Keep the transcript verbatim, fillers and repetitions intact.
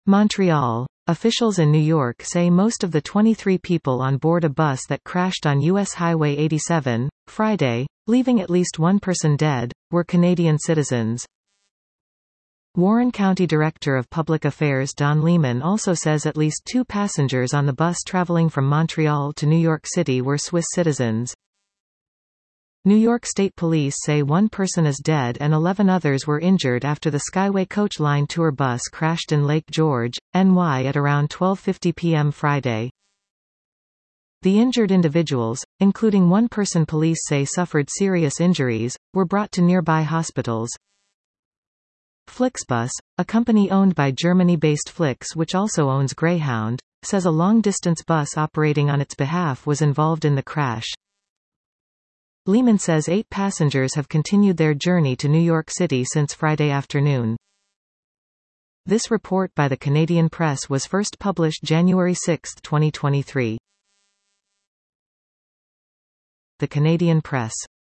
Montreal. Officials in New York say most of the twenty-three people on board a bus that crashed on U S Highway eighty-seven, Friday, leaving at least one person dead, were Canadian citizens. Warren County Director of Public Affairs Don Lehman also says at least two passengers on the bus traveling from Montreal to New York City were Swiss citizens. New York State Police say one person is dead and eleven others were injured after the Skyway Coach Line tour bus crashed in Lake George, N Y at around twelve fifty p m Friday. The injured individuals, including one person police say suffered serious injuries, were brought to nearby hospitals. Flixbus, a company owned by Germany-based Flix which also owns Greyhound, says a long-distance bus operating on its behalf was involved in the crash. Lehman says eight passengers have continued their journey to New York City since Friday afternoon. This report by the Canadian Press was first published January sixth, twenty twenty-three. The Canadian Press.